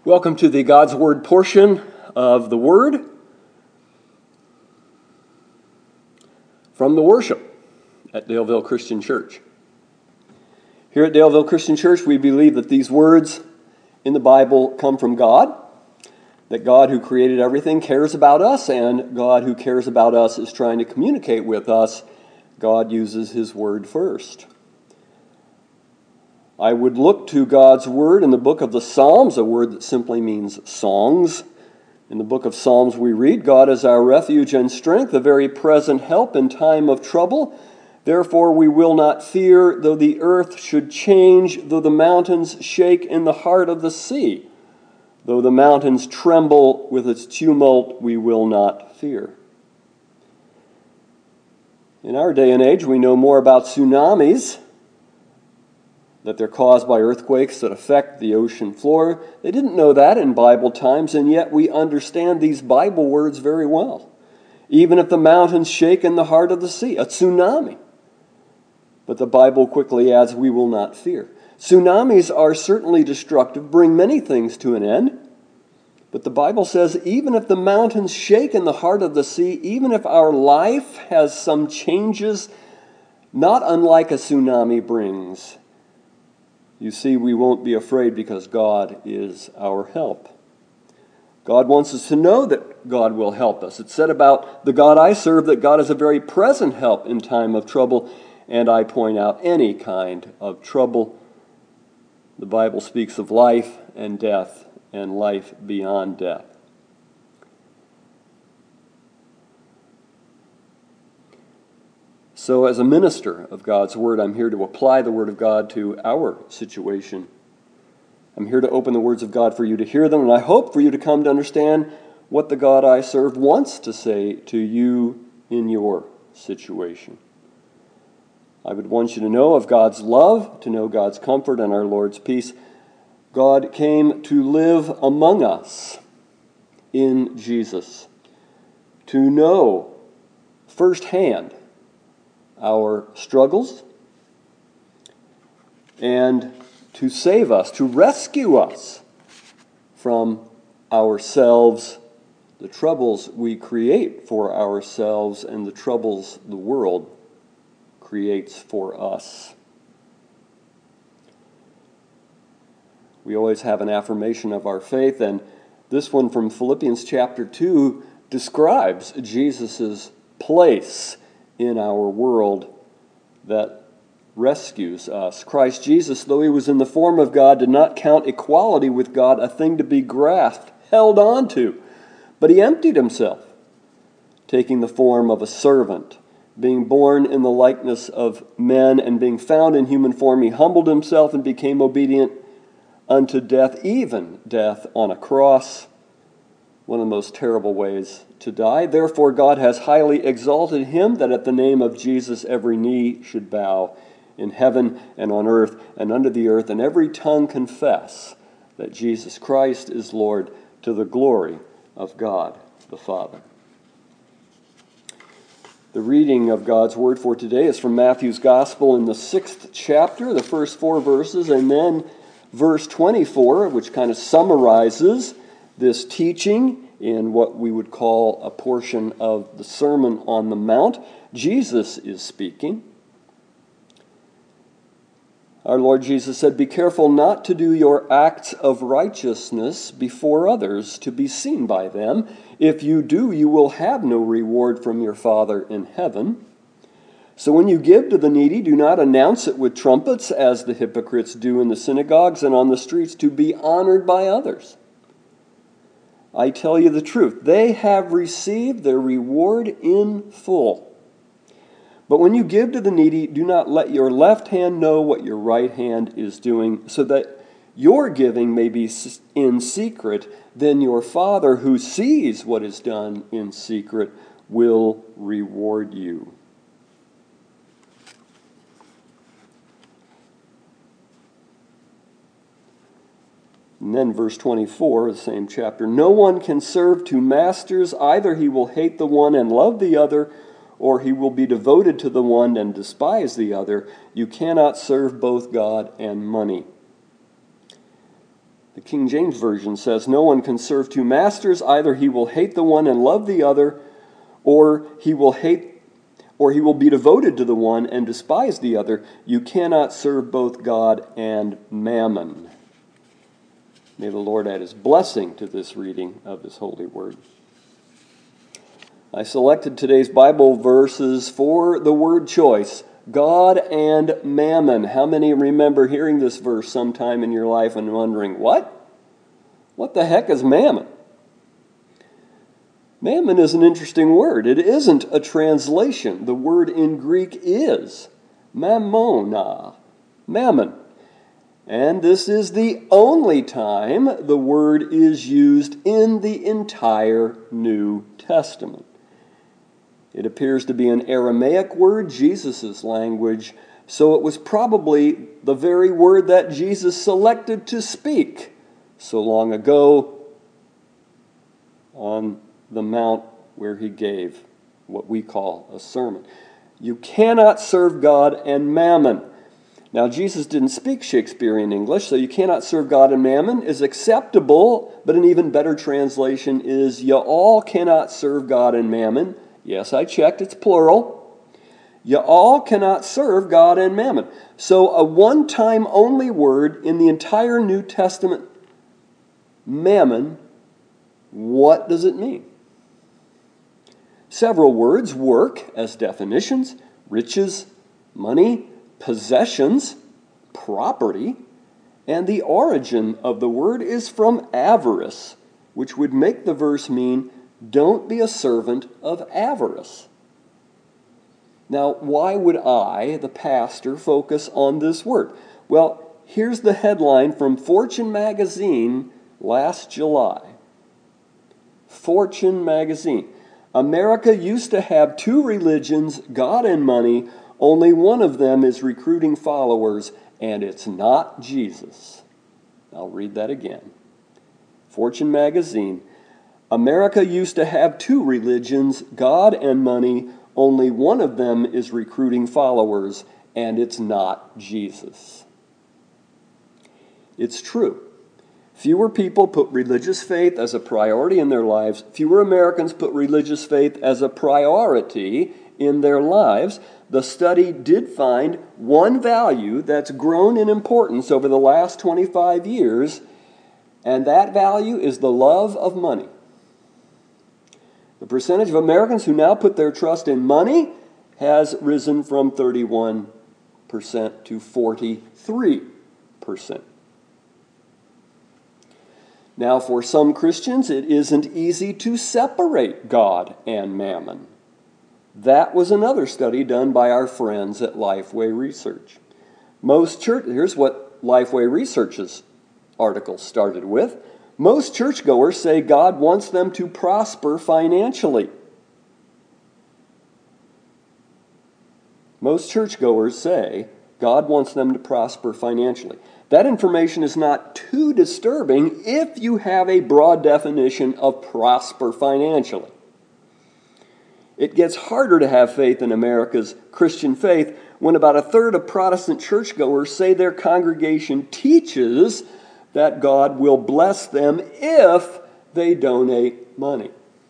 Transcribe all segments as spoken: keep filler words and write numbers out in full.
Welcome to the God's Word portion of the Word from the worship at Daleville Christian Church. Here at Daleville Christian Church, we believe that these words in the Bible come from God, that God who created everything cares about us, and God who cares about us is trying to communicate with us. God uses His Word first. I would look to God's Word in the book of the Psalms, a word that simply means songs. In the book of Psalms we read, God is our refuge and strength, a very present help in time of trouble. Therefore we will not fear, though the earth should change, though the mountains shake in the heart of the sea. Though the mountains tremble with its tumult, we will not fear. In our day and age, we know more about tsunamis, that they're caused by earthquakes that affect the ocean floor. They didn't know that in Bible times, and yet we understand these Bible words very well. Even if the mountains shake in the heart of the sea, a tsunami. But the Bible quickly adds, we will not fear. Tsunamis are certainly destructive, bring many things to an end. But the Bible says, even if the mountains shake in the heart of the sea, even if our life has some changes not unlike a tsunami brings, you see, we won't be afraid because God is our help. God wants us to know that God will help us. It's said about the God I serve that God is a very present help in time of trouble, and I point out any kind of trouble. The Bible speaks of life and death and life beyond death. So as a minister of God's Word, I'm here to apply the Word of God to our situation. I'm here to open the words of God for you to hear them, and I hope for you to come to understand what the God I serve wants to say to you in your situation. I would want you to know of God's love, to know God's comfort and our Lord's peace. God came to live among us in Jesus, to know firsthand our struggles, and to save us, to rescue us from ourselves, the troubles we create for ourselves, and the troubles the world creates for us. We always have an affirmation of our faith, and this one from Philippians chapter two describes Jesus' place in our world that rescues us. Christ Jesus, though he was in the form of God, did not count equality with God a thing to be grasped, held on to, but he emptied himself, taking the form of a servant, being born in the likeness of men, and being found in human form, he humbled himself and became obedient unto death, even death on a cross. One of the most terrible ways to die. Therefore God has highly exalted him, that at the name of Jesus every knee should bow, in heaven and on earth and under the earth, and every tongue confess that Jesus Christ is Lord, to the glory of God the Father. The reading of God's Word for today is from Matthew's Gospel in the sixth chapter, the first four verses, and then verse twenty-four, which kind of summarizes this teaching in what we would call a portion of the Sermon on the Mount. Jesus is speaking. Our Lord Jesus said, "Be careful not to do your acts of righteousness before others, to be seen by them. If you do, you will have no reward from your Father in heaven. So when you give to the needy, do not announce it with trumpets, as the hypocrites do in the synagogues and on the streets, to be honored by others. I tell you the truth, they have received their reward in full. But when you give to the needy, do not let your left hand know what your right hand is doing, so that your giving may be in secret. Then your Father, who sees what is done in secret, will reward you." And then verse twenty-four, the same chapter, "No one can serve two masters. Either he will hate the one and love the other, or he will be devoted to the one and despise the other. You cannot serve both God and money." The King James Version says, "No one can serve two masters. Either he will hate the one and love the other, or he will hate or he will be devoted to the one and despise the other. You cannot serve both God and mammon." May the Lord add his blessing to this reading of his holy word. I selected today's Bible verses for the word choice, God and mammon. How many remember hearing this verse sometime in your life and wondering, what? What the heck is mammon? Mammon is an interesting word. It isn't a translation. The word in Greek is mammona, mammon. And this is the only time the word is used in the entire New Testament. It appears to be an Aramaic word, Jesus' language, so it was probably the very word that Jesus selected to speak so long ago on the mount where he gave what we call a sermon. You cannot serve God and mammon. Now, Jesus didn't speak Shakespearean English, so you cannot serve God and mammon is acceptable, but an even better translation is you all cannot serve God and mammon. Yes, I checked, it's plural. You all cannot serve God and mammon. So a one-time only word in the entire New Testament, mammon, what does it mean? Several words work as definitions: riches, money, possessions, property, and the origin of the word is from avarice, which would make the verse mean, don't be a servant of avarice. Now, why would I, the pastor, focus on this word? Well, here's the headline from Fortune magazine last July. Fortune magazine. America used to have two religions, God and money. Only one of them is recruiting followers, and it's not Jesus. I'll read that again. Fortune magazine. America used to have two religions, God and money. Only one of them is recruiting followers, and it's not Jesus. It's true. Fewer people put religious faith as a priority in their lives. Fewer Americans put religious faith as a priority in their lives. The study did find one value that's grown in importance over the last twenty-five years, and that value is the love of money. The percentage of Americans who now put their trust in money has risen from thirty-one percent to forty-three percent. Now, for some Christians, it isn't easy to separate God and mammon. That was another study done by our friends at Lifeway Research. Most church, here's what Lifeway Research's article started with. Most churchgoers say God wants them to prosper financially. Most churchgoers say God wants them to prosper financially. That information is not too disturbing if you have a broad definition of prosper financially. It gets harder to have faith in America's Christian faith when about a third of Protestant churchgoers say their congregation teaches that God will bless them if they donate money.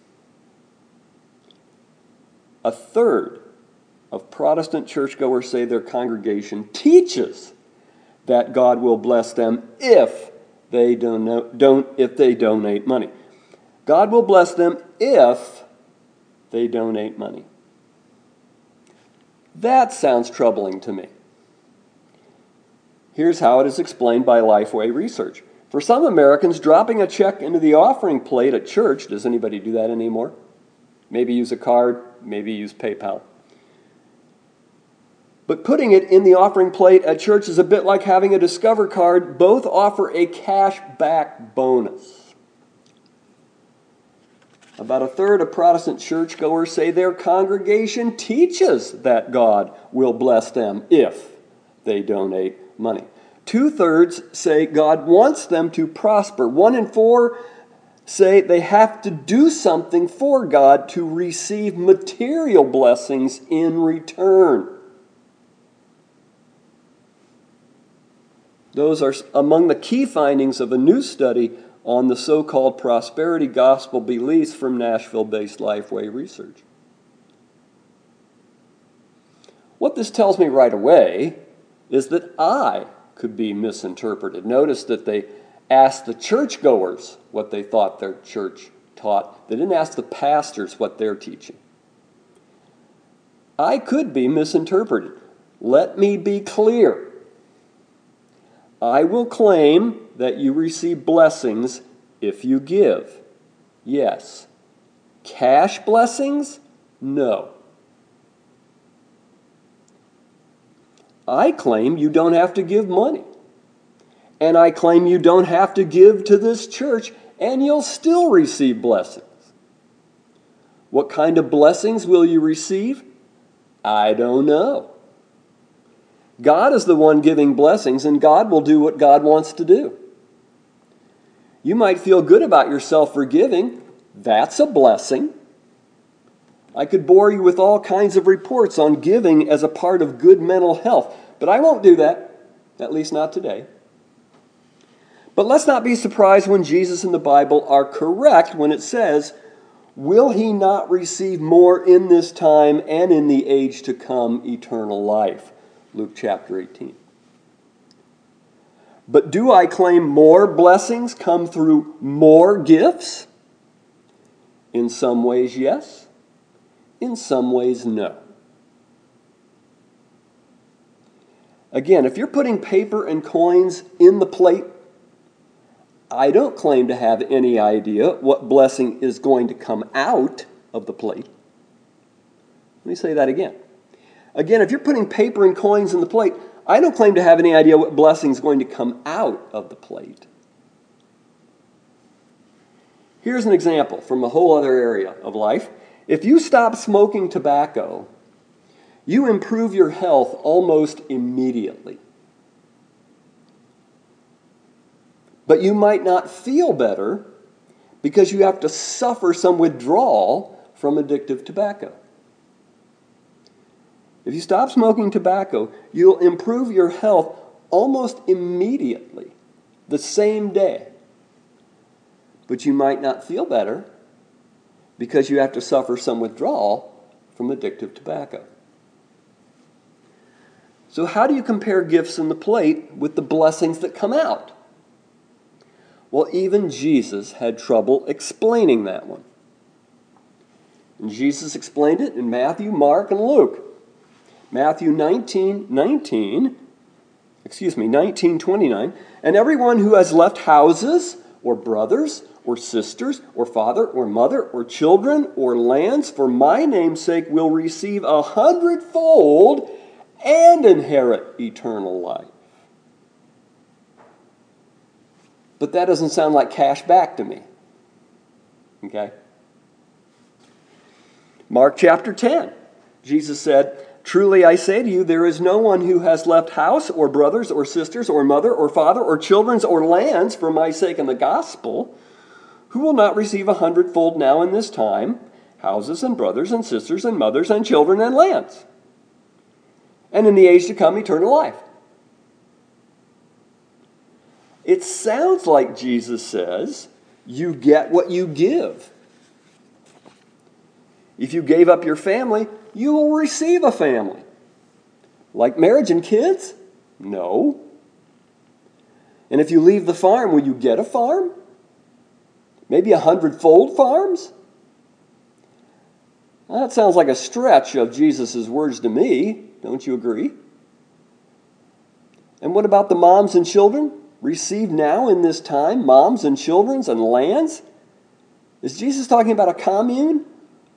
A third of Protestant churchgoers say their congregation teaches that God will bless them if they don't, don't if they donate money. God will bless them if they donate money. That sounds troubling to me. Here's how it is explained by Lifeway Research. For some Americans, dropping a check into the offering plate at church, does anybody do that anymore? Maybe use a card, maybe use PayPal. But putting it in the offering plate at church is a bit like having a Discover card. Both offer a cash back bonus. About a third of Protestant churchgoers say their congregation teaches that God will bless them if they donate money. Two-thirds say God wants them to prosper. One in four say they have to do something for God to receive material blessings in return. Those are among the key findings of a new study on the so-called prosperity gospel beliefs from Nashville-based Lifeway Research. What this tells me right away is that I could be misinterpreted. Notice that they asked the churchgoers what they thought their church taught. They didn't ask the pastors what they're teaching. I could be misinterpreted. Let me be clear. I will claim that you receive blessings if you give. Yes. Cash blessings? No. I claim you don't have to give money. And I claim you don't have to give to this church, and you'll still receive blessings. What kind of blessings will you receive? I don't know. God is the one giving blessings, and God will do what God wants to do. You might feel good about yourself for giving. That's a blessing. I could bore you with all kinds of reports on giving as a part of good mental health, but I won't do that, at least not today. But let's not be surprised when Jesus and the Bible are correct when it says, will he not receive more in this time and in the age to come eternal life? Luke chapter eighteen. But do I claim more blessings come through more gifts? In some ways, yes. In some ways, no. Again, if you're putting paper and coins in the plate, I don't claim to have any idea what blessing is going to come out of the plate. Let me say that again. Again, if you're putting paper and coins in the plate, I don't claim to have any idea what blessing is going to come out of the plate. Here's an example from a whole other area of life. If you stop smoking tobacco, you improve your health almost immediately. But you might not feel better because you have to suffer some withdrawal from addictive tobacco. If you stop smoking tobacco, you'll improve your health almost immediately, the same day. But you might not feel better because you have to suffer some withdrawal from addictive tobacco. So how do you compare gifts in the plate with the blessings that come out? Well, even Jesus had trouble explaining that one. And Jesus explained it in Matthew, Mark, and Luke. Matthew nineteen, nineteen, excuse me, nineteen twenty-nine, and everyone who has left houses or brothers or sisters or father or mother or children or lands for my name's sake will receive a hundredfold and inherit eternal life. But that doesn't sound like cash back to me. Okay? Mark chapter ten, Jesus said, truly I say to you, there is no one who has left house or brothers or sisters or mother or father or children or lands for my sake and the gospel, who will not receive a hundredfold now in this time, houses and brothers and sisters and mothers and children and lands, and in the age to come eternal life. It sounds like Jesus says, you get what you give. If you gave up your family, you will receive a family. Like marriage and kids? No. And if you leave the farm, will you get a farm? Maybe a hundredfold farms? Well, that sounds like a stretch of Jesus' words to me. Don't you agree? And what about the moms and children? Receive now in this time, moms and children and lands? Is Jesus talking about a commune?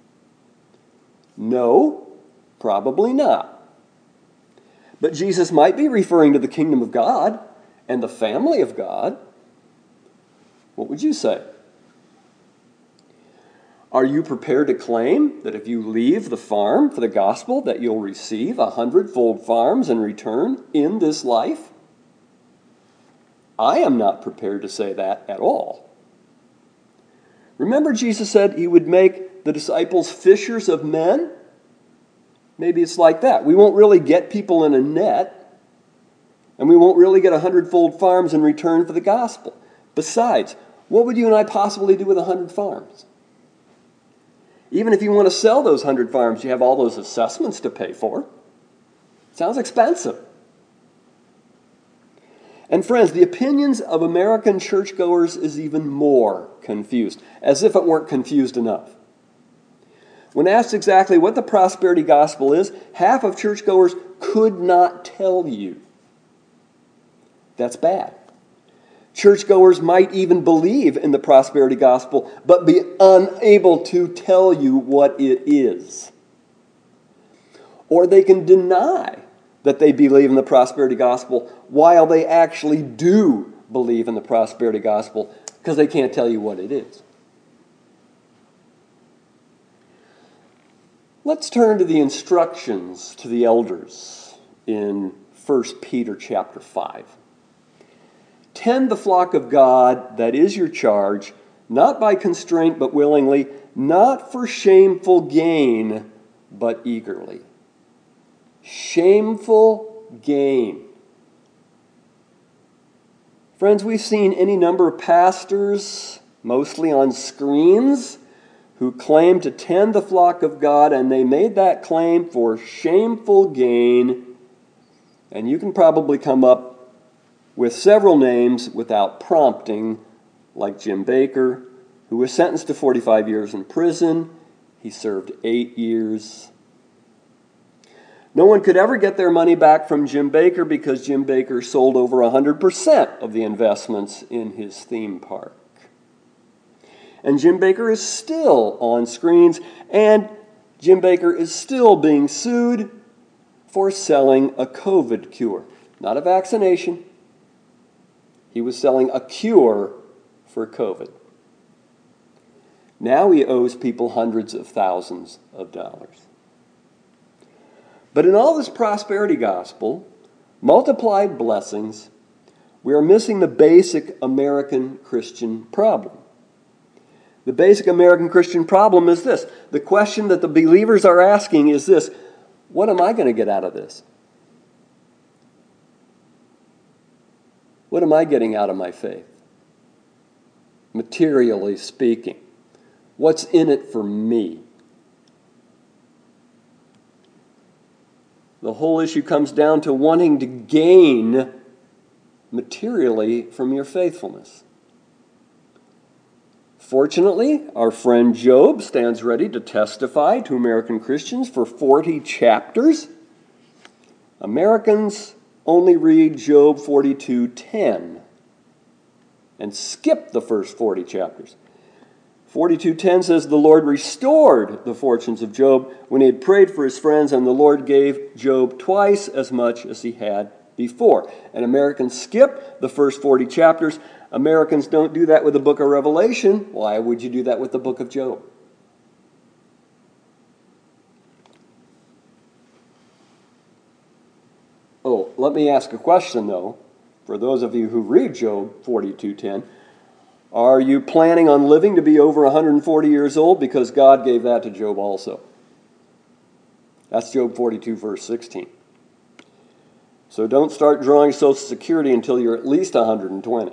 No, probably not. But Jesus might be referring to the kingdom of God and the family of God. What would you say? Are you prepared to claim that if you leave the farm for the gospel that you'll receive a hundredfold farms in return in this life? I am not prepared to say that at all. Remember, Jesus said he would make the disciples fishers of men? Maybe it's like that. We won't really get people in a net, And we won't really get a hundredfold farms in return for the gospel. Besides, what would you and I possibly do with a hundred farms? Even if you want to sell those hundred farms, you have all those assessments to pay for. Sounds expensive. And friends, the opinions of American churchgoers is even more confused, as if it weren't confused enough. When asked exactly what the prosperity gospel is, half of churchgoers could not tell you. That's bad. Churchgoers might even believe in the prosperity gospel, but be unable to tell you what it is. Or they can deny that they believe in the prosperity gospel while they actually do believe in the prosperity gospel because they can't tell you what it is. Let's turn to the instructions to the elders in First Peter chapter five. Tend the flock of God that is your charge, not by constraint but willingly, not for shameful gain but eagerly. Shameful gain. Friends, we've seen any number of pastors, mostly on screens, who claim to tend the flock of God, and they made that claim for shameful gain. And you can probably come up with several names without prompting, like Jim Bakker, who was sentenced to forty-five years in prison. He served eight years. No one could ever get their money back from Jim Bakker because Jim Bakker sold over one hundred percent of the investments in his theme park. And Jim Bakker is still on screens, and Jim Bakker is still being sued for selling a COVID cure. Not a vaccination. He was selling a cure for COVID. Now he owes people hundreds of thousands of dollars. But in all this prosperity gospel, multiplied blessings, we are missing the basic American Christian problem. The basic American Christian problem is this. The question that the believers are asking is this: what am I going to get out of this? What am I getting out of my faith? Materially speaking. What's in it for me? The whole issue comes down to wanting to gain materially from your faithfulness. Fortunately, our friend Job stands ready to testify to American Christians for forty chapters. Americans only read Job forty-two ten and skip the first forty chapters. forty-two ten says, the Lord restored the fortunes of Job when he had prayed for his friends, and the Lord gave Job twice as much as he had before. And Americans skip the first forty chapters. Americans don't do that with the book of Revelation. Why would you do that with the book of Job? Oh, let me ask a question, though, for those of you who read Job forty-two ten. Are you planning on living to be over one hundred forty years old? Because God gave that to Job also. That's Job forty-two, verse sixteen. So don't start drawing Social Security until you're at least one hundred twenty.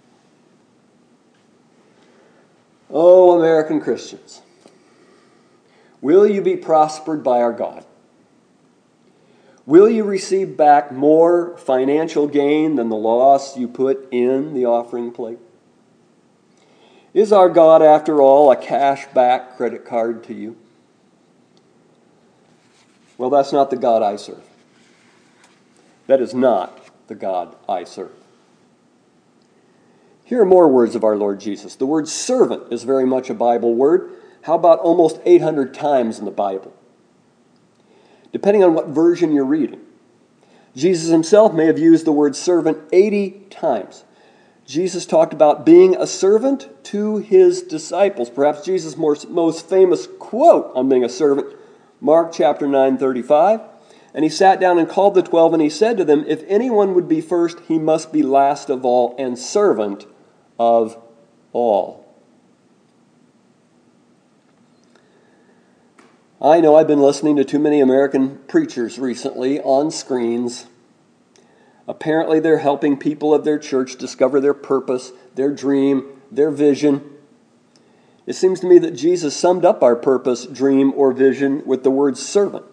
Oh, American Christians, will you be prospered by our God? Will you receive back more financial gain than the loss you put in the offering plate? Is our God, after all, a cash-back credit card to you? Well, that's not the God I serve. That is not the God I serve. Here are more words of our Lord Jesus. The word servant is very much a Bible word. How about almost eight hundred times in the Bible? Depending on what version you're reading. Jesus himself may have used the word servant eighty times. Jesus talked about being a servant to his disciples. Perhaps Jesus' most famous quote on being a servant, Mark chapter nine thirty-five. And he sat down and called the twelve, and he said to them, if anyone would be first, he must be last of all and servant of all. I know I've been listening to too many American preachers recently on screens. Apparently, they're helping people of their church discover their purpose, their dream, their vision. It seems to me that Jesus summed up our purpose, dream, or vision with the word servant.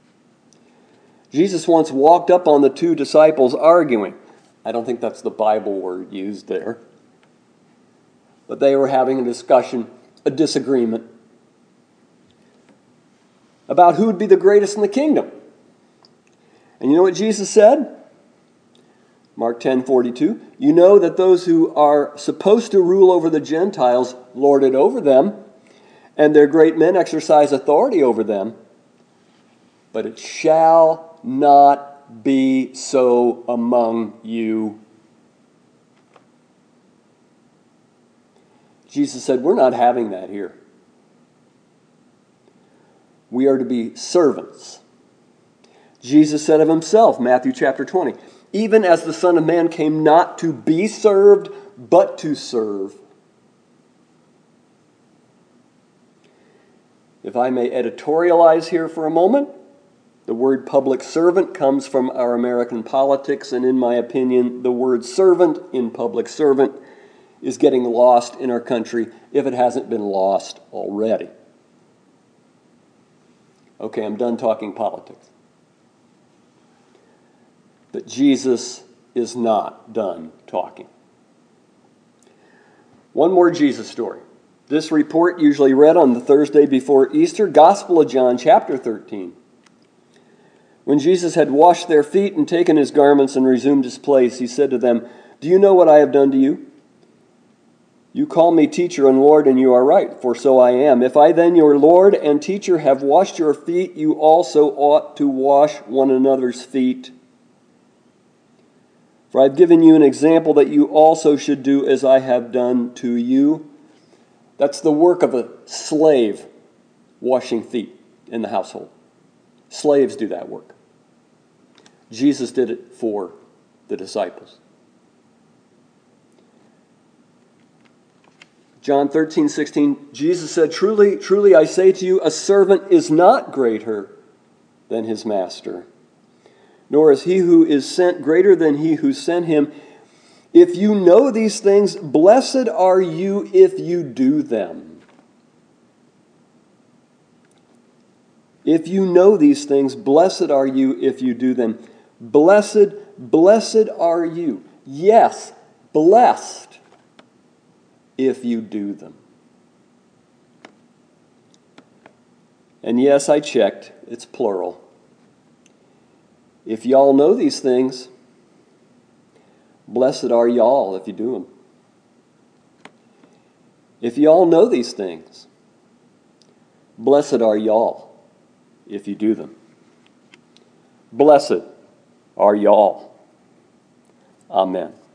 Jesus once walked up on the two disciples arguing. I don't think that's the Bible word used there. But they were having a discussion, a disagreement, about who would be the greatest in the kingdom. And you know what Jesus said? Mark ten forty-two. You know that those who are supposed to rule over the Gentiles lord it over them, and their great men exercise authority over them. But it shall not be so among you. Jesus said, we're not having that here. We are to be servants. Jesus said of himself, Matthew chapter twenty, even as the Son of Man came not to be served, but to serve. If I may editorialize here for a moment, the word public servant comes from our American politics, and in my opinion, the word servant in public servant is getting lost in our country if it hasn't been lost already. Okay, I'm done talking politics. But Jesus is not done talking. One more Jesus story. This report, usually read on the Thursday before Easter, Gospel of John, chapter thirteen. When Jesus had washed their feet and taken his garments and resumed his place, he said to them, do you know what I have done to you? You call me teacher and Lord, and you are right, for so I am. If I then, your Lord and teacher, have washed your feet, you also ought to wash one another's feet. For I have given you an example that you also should do as I have done to you. That's the work of a slave, washing feet in the household. Slaves do that work. Jesus did it for the disciples. John thirteen sixteen, Jesus said, Truly, truly I say to you, a servant is not greater than his master, nor is he who is sent greater than he who sent him. If you know these things, blessed are you if you do them. If you know these things, blessed are you if you do them. Blessed, blessed are you. Yes, blessed if you do them. And yes, I checked. It's plural. If y'all know these things, blessed are y'all if you do them. If y'all know these things, blessed are y'all if you do them. Blessed are y'all. Amen.